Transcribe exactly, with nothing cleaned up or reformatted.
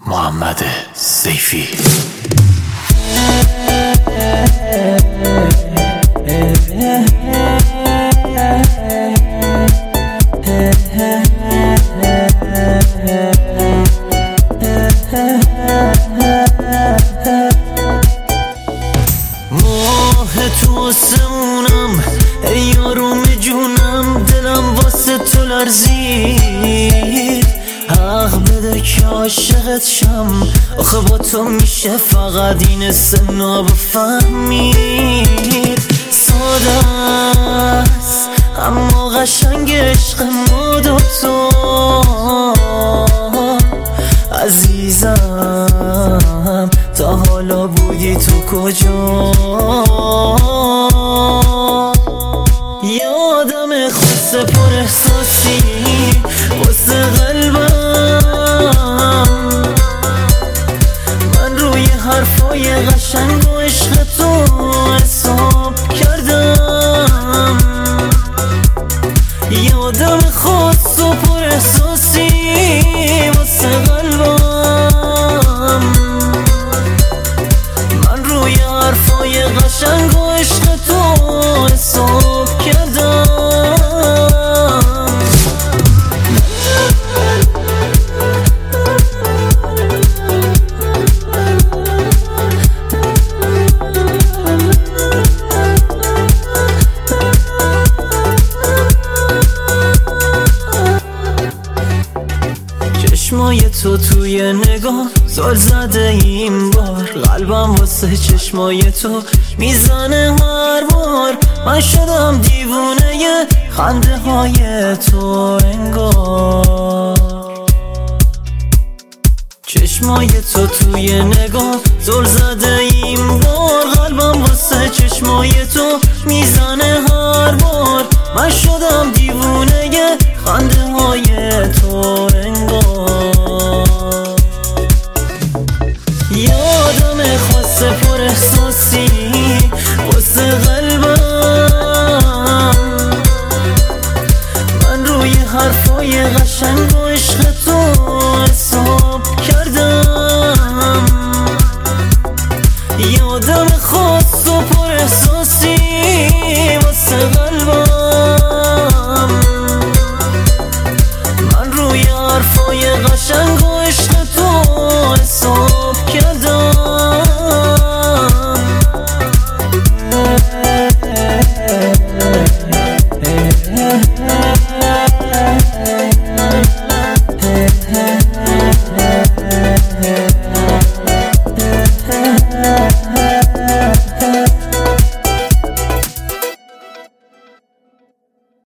محمد سیفی. ماه تو آسمونم ای یاروم جونم، دلم واسه تو لرزید. حق بده که عاشقت شم، آخه با تو میشه فقط این سنا بفهمید. ساده است اما قشنگ عشق ما دوتا عزیزم، تا حالا بودی تو کجا؟ یادم خود پر احساسی واسه قلبم، من روی حرفای قشنگ و عشق تو حساب کردم. یادم خود پر احساسی واسه قلبم، من روی حرفای قشنگ و عشق تو حساب کردم. چشمای تو توی نگاه زل زده این بار، قلبم واسه چشمای تو میزنه هر بار. من شدم دیوونه خنده های تو انگار. چشمای تو توی نگاه زل زده این بار، قلبم واسه چشمای تو میزنه هر بار. من شدم دیوونه خنده های تو